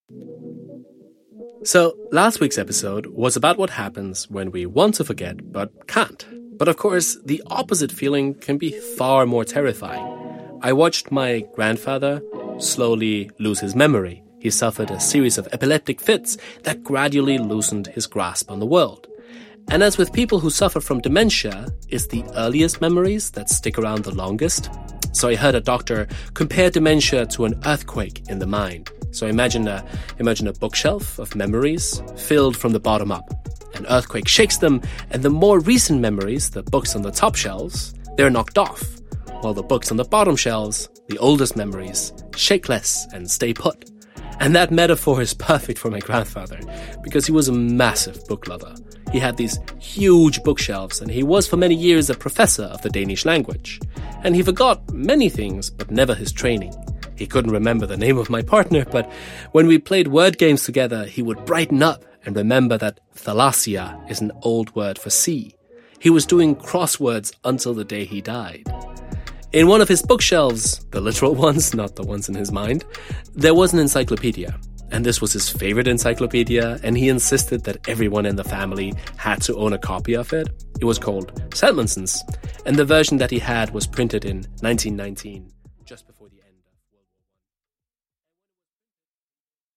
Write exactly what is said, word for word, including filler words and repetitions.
So, last week's episode was about what happens when we want to forget but can't. But of course, the opposite feeling can be far more terrifying. I watched my grandfather slowly lose his memory. He suffered a series of epileptic fits that gradually loosened his grasp on the world. And as with people who suffer from dementia, it's the earliest memories that stick around the longest. So I heard a doctor compare dementia to an earthquake in the mind. So imagine a, imagine a bookshelf of memories filled from the bottom up. An earthquake shakes them, and the more recent memories, the books on the top shelves, they're knocked off, while the books on the bottom shelves, the oldest memories, shake less and stay put. And that metaphor is perfect for my grandfather, because he was a massive book lover. He had these huge bookshelves, and he was for many years a professor of the Danish language. And he forgot many things, but never his training. He couldn't remember the name of my partner, but when we played word games together, he would brighten up and remember that thalassia is an old word for sea. He was doing crosswords until the day he died. In one of his bookshelves, the literal ones, not the ones in his mind, there was an encyclopedia. And this was his favorite encyclopedia, and he insisted that everyone in the family had to own a copy of it. It was called Salmonson's, and the version that he had was printed in nineteen nineteen, just before the end.